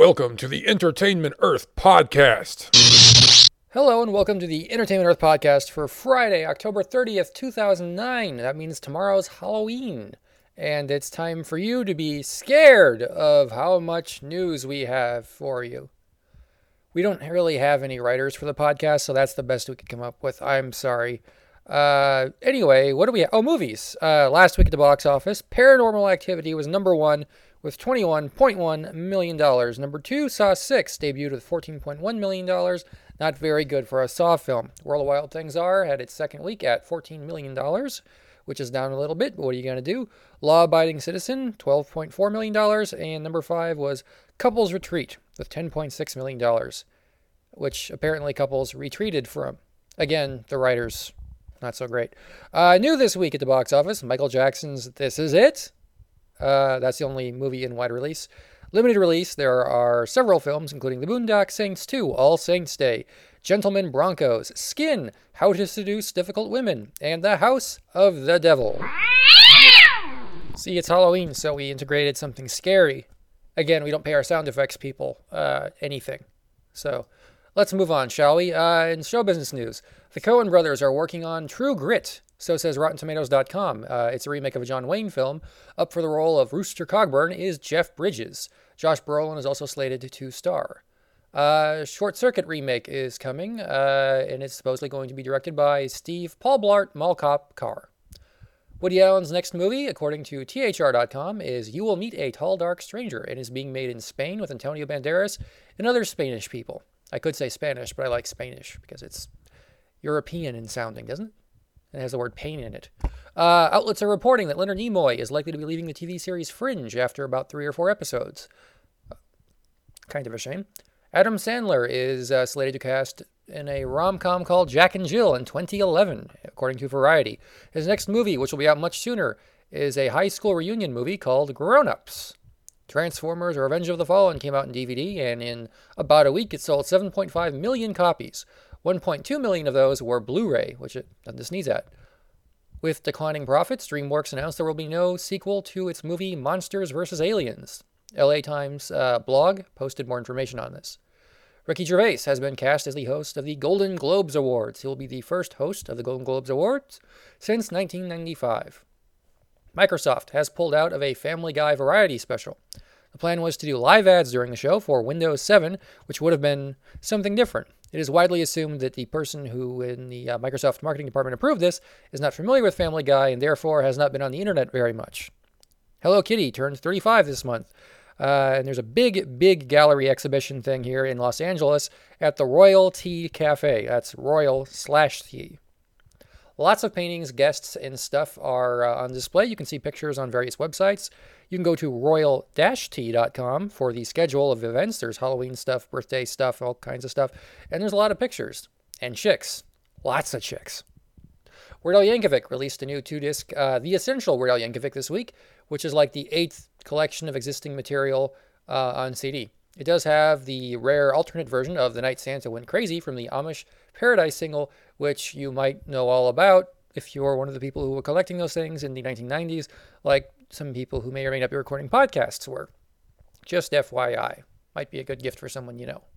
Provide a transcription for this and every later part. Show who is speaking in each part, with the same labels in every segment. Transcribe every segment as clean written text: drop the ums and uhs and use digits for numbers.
Speaker 1: Welcome to the Entertainment Earth podcast.
Speaker 2: Hello and welcome to the Entertainment Earth podcast for Friday, October 30th, 2009. That means tomorrow's Halloween. And it's time for you to be scared of how much news we have for you. We don't really have any writers for the podcast, so that's the best we could come up with. I'm sorry. Anyway, what do we have? Oh, movies. Last week at the box office, Paranormal Activity was number one with $21.1 million. Number two, Saw 6, debuted with $14.1 million. Not very good for a Saw film. World of Wild Things R had its second week at $14 million, which is down a little bit, but what are you going to do? Law Abiding Citizen, $12.4 million. And number five was Couples Retreat with $10.6 million, which apparently Couples retreated from. Again, the writers, not so great. New this week at the box office, Michael Jackson's This Is It. That's the only movie in wide release. Limited release, there are several films, including The Boondock Saints 2, All Saints Day, Gentlemen Broncos, Skin, How to Seduce Difficult Women, and The House of the Devil. See, it's Halloween, so we integrated something scary. Again, we don't pay our sound effects people anything. So let's move on, shall we? In show business news, the Coen brothers are working on True Grit. So says RottenTomatoes.com. It's a remake of a John Wayne film. Up for the role of Rooster Cogburn is Jeff Bridges. Josh Brolin is also slated to star. Short Circuit remake is coming, and it's supposedly going to be directed by Steve Paul Blart Mall Cop Carr. Woody Allen's next movie, according to THR.com, is You Will Meet a Tall Dark Stranger, and is being made in Spain with Antonio Banderas and other Spanish people. I could say Spanish, but I like Spanish because it's European in sounding, doesn't it? It has the word pain in it. Outlets are reporting that Leonard Nimoy is likely to be leaving the TV series Fringe after about 3 or 4 episodes. Kind of a shame. Adam Sandler is slated to cast in a rom-com called Jack and Jill in 2011, according to Variety. His next movie, which will be out much sooner, is a high school reunion movie called Grown Ups. Transformers Revenge of the Fallen came out in DVD, and in about a week it sold 7.5 million copies. 1.2 million of those were Blu-ray, which it nothing to sneeze at. With declining profits, DreamWorks announced there will be no sequel to its movie Monsters vs. Aliens. LA Times blog posted more information on this. Ricky Gervais has been cast as the host of the Golden Globes Awards. He will be the first host of the Golden Globes Awards since 1995. Microsoft has pulled out of a Family Guy variety special. The plan was to do live ads during the show for Windows 7, which would have been something different. It is widely assumed that the person who in the Microsoft marketing department approved this is not familiar with Family Guy and therefore has not been on the internet very much. Hello Kitty turns 35 this month. And there's a big gallery exhibition thing here in Los Angeles at the Royal Tea Cafe. That's Royal/Tea. Lots of paintings, guests, and stuff are on display. You can see pictures on various websites. You can go to royal-tea.com for the schedule of events. There's Halloween stuff, birthday stuff, all kinds of stuff. And there's a lot of pictures. And chicks. Lots of chicks. Weird Al Yankovic released a new 2-disc, The Essential Weird Al Yankovic this week, which is like the 8th collection of existing material on CD. It does have the rare alternate version of The Night Santa Went Crazy from the Amish Paradise single, which you might know all about if you're one of the people who were collecting those things in the 1990s, like some people who may or may not be recording podcasts were. Just FYI. Might be a good gift for someone you know.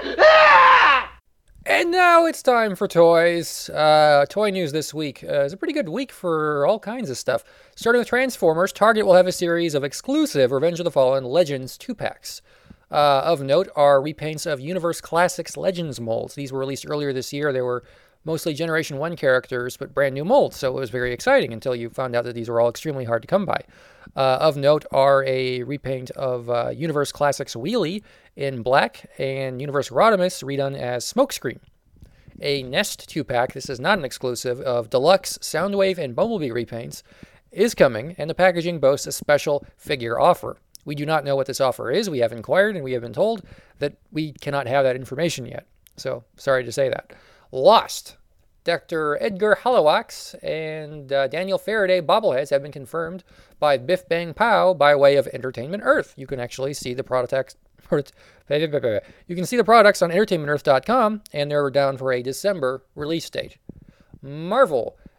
Speaker 2: And now it's time for toys. Toy news this week is a pretty good week for all kinds of stuff. Starting with Transformers, Target will have a series of exclusive Revenge of the Fallen Legends 2-packs. Of note are repaints of Universe Classics Legends molds. These were released earlier this year. They were mostly Generation 1 characters, but brand new molds, so it was very exciting until you found out that these were all extremely hard to come by. Of note are a repaint of Universe Classics Wheelie in black and Universe Rodimus redone as Smokescreen. A Nest 2-pack, this is not an exclusive, of Deluxe, Soundwave, and Bumblebee repaints is coming, and the packaging boasts a special figure offer. We do not know what this offer is. We have inquired, and we have been told that we cannot have that information yet. So, sorry to say that. Lost. Dr. Edgar Hallowax and Daniel Faraday bobbleheads have been confirmed by Biff Bang Pow by way of Entertainment Earth. You can actually see the products. You can see the products on entertainmentearth.com, and they're down for a December release date. Marvel.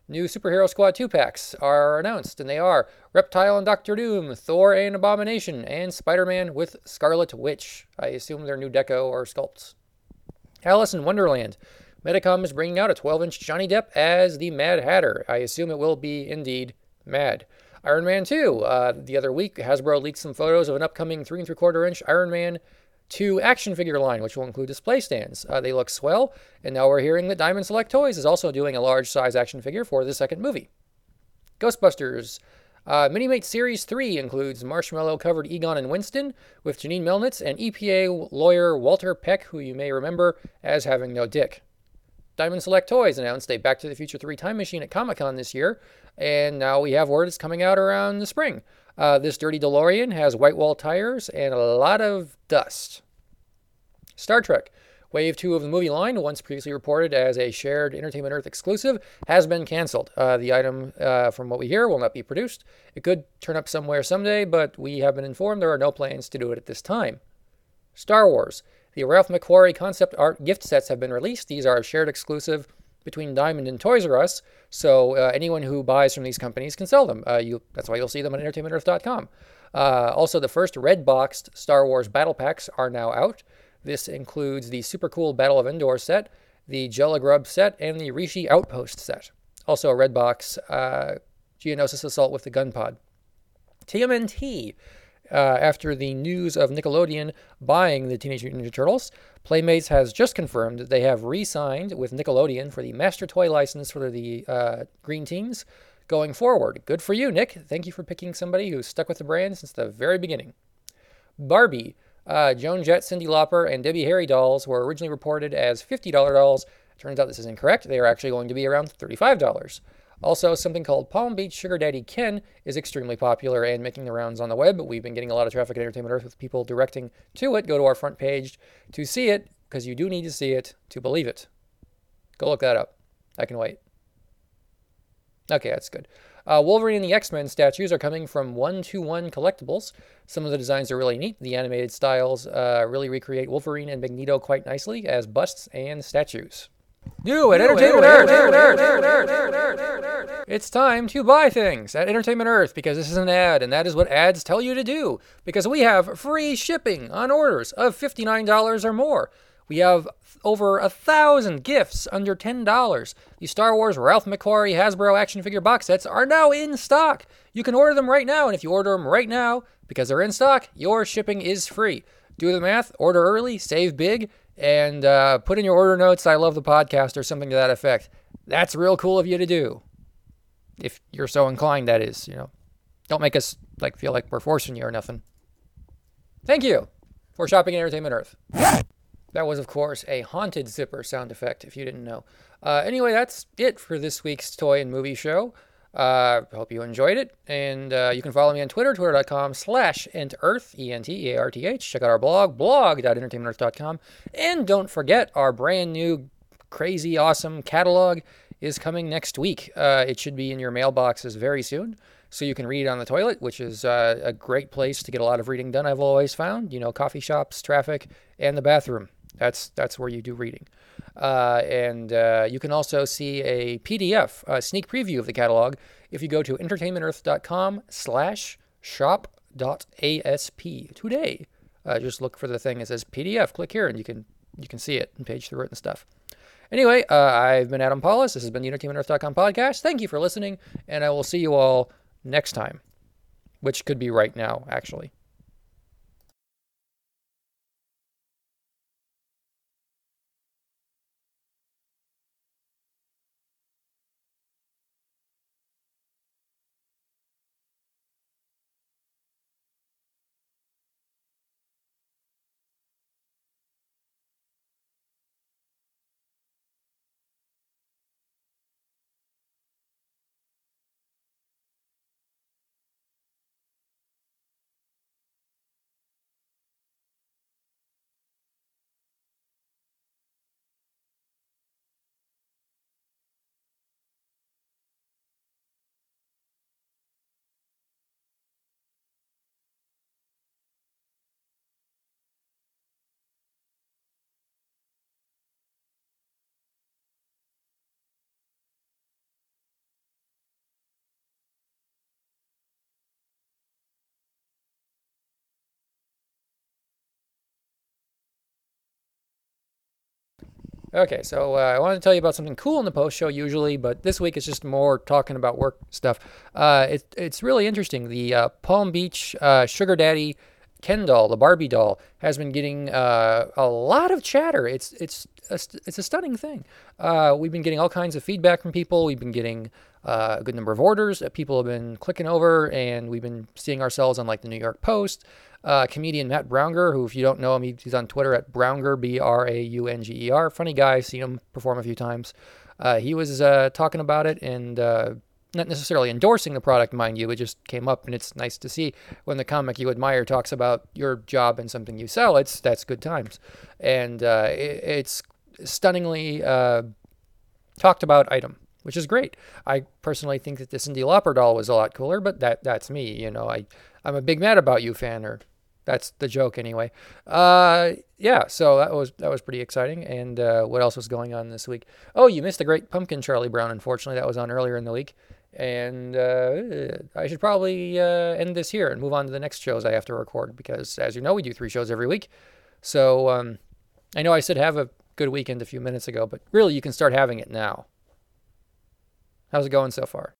Speaker 2: New Superhero Squad 2-packs are announced, and they are Reptile and Doctor Doom, Thor and Abomination, and Spider-Man with Scarlet Witch. I assume they're new deco or sculpts. Alice in Wonderland. Medicom is bringing out a 12-inch Johnny Depp as the Mad Hatter. I assume it will be, indeed, mad. Iron Man 2. The other week, Hasbro leaked some photos of an upcoming 3 3/4-inch Iron Man 2 action figure line, which will include display stands. They look swell, and now we're hearing that Diamond Select Toys is also doing a large-size action figure for the second movie. Ghostbusters. Minimate Series 3 includes marshmallow-covered Egon and Winston, with Janine Melnitz and EPA lawyer Walter Peck, who you may remember as having no dick. Diamond Select Toys announced a Back to the Future 3 time machine at Comic-Con this year, and now we have word it's coming out around the spring. This dirty DeLorean has white wall tires and a lot of dust. Star Trek. Wave 2 of the movie line, once previously reported as a shared Entertainment Earth exclusive, has been canceled. The item, from what we hear, will not be produced. It could turn up somewhere someday, but we have been informed there are no plans to do it at this time. Star Wars. The Ralph McQuarrie concept art gift sets have been released. These are a shared exclusive between Diamond and Toys R Us, so anyone who buys from these companies can sell them. That's why you'll see them on entertainmentearth.com. Also, the first red-boxed Star Wars battle packs are now out. This includes the super cool Battle of Endor set, the Jella set, and the Rishi Outpost set. Also a red box Geonosis Assault with the gun pod. TMNT. After the news of Nickelodeon buying the Teenage Mutant Ninja Turtles, Playmates has just confirmed that they have re-signed with Nickelodeon for the Master Toy license for the Green Teens going forward. Good for you, Nick. Thank you for picking somebody who's stuck with the brand since the very beginning. Barbie. Joan Jett, Cyndi Lauper, and Debbie Harry dolls were originally reported as $50 dolls. Turns out this is incorrect. They are actually going to be around $35. Also, something called Palm Beach Sugar Daddy Ken is extremely popular and making the rounds on the web. We've been getting a lot of traffic at Entertainment Earth with people directing to it. Go to our front page to see it, because you do need to see it to believe it. Go look that up. I can wait. Okay, that's good. Wolverine and the X-Men statues are coming from 1-2-1 Collectibles. Some of the designs are really neat. The animated styles really recreate Wolverine and Magneto quite nicely as busts and statues. New at Entertainment Earth. It's time to buy things at Entertainment Earth, because this is an ad, and that is what ads tell you to do, because we have free shipping on orders of $59 or more. We have over 1,000 gifts under $10. The Star Wars Ralph McQuarrie Hasbro action figure box sets are now in stock. You can order them right now, and if you order them right now, because they're in stock, your shipping is free. Do the math, order early, save big, and put in your order notes, "I love the podcast," or something to that effect. That's real cool of you to do. If you're so inclined, that is, Don't make us feel like we're forcing you or nothing. Thank you for shopping at Entertainment Earth. That was, of course, a haunted zipper sound effect, if you didn't know. Anyway, that's it for this week's Toy and Movie Show. Hope you enjoyed it. And you can follow me on Twitter, twitter.com/entearth, ENTEARTH. Check out our blog.entertainmentearth.com. And don't forget, our brand new, crazy, awesome catalog is coming next week. It should be in your mailboxes very soon, so you can read it on the toilet, which is a great place to get a lot of reading done, I've always found. Coffee shops, traffic, and the bathroom. That's where you do reading. And you can also see a PDF, a sneak preview of the catalog, if you go to entertainmentearth.com/shop.asp today. Just look for the thing that says PDF. Click here, and you can see it and page through it and stuff. Anyway, I've been Adam Paulus. This has been the entertainmentearth.com podcast. Thank you for listening, and I will see you all next time, which could be right now, actually. Okay, so I wanted to tell you about something cool in the post show usually, but this week it's just more talking about work stuff. It's really interesting. The Palm Beach Sugar Daddy Ken doll, the Barbie doll, has been getting a lot of chatter. It's a stunning thing. We've been getting all kinds of feedback from people. We've been getting a good number of orders that people have been clicking over, and we've been seeing ourselves on like the New York Post. Comedian Matt Braunger, who, if you don't know him, he's on Twitter at Braunger, Braunger. Funny guy, seen him perform a few times. He was talking about it and not necessarily endorsing the product, mind you. It just came up, and it's nice to see when the comic you admire talks about your job and something you sell. That's good times, and it's stunningly talked about item, which is great. I personally think that the Cyndi Lauper doll was a lot cooler, but that's me. I'm a big Mad About You fan, or that's the joke anyway. Yeah, so that was pretty exciting. And what else was going on this week? Oh, you missed the Great Pumpkin, Charlie Brown. Unfortunately, that was on earlier in the week. And I should probably end this here and move on to the next shows I have to record because, as you know, we do 3 shows every week. So I know I said have a good weekend a few minutes ago, but really you can start having it now. How's it going so far?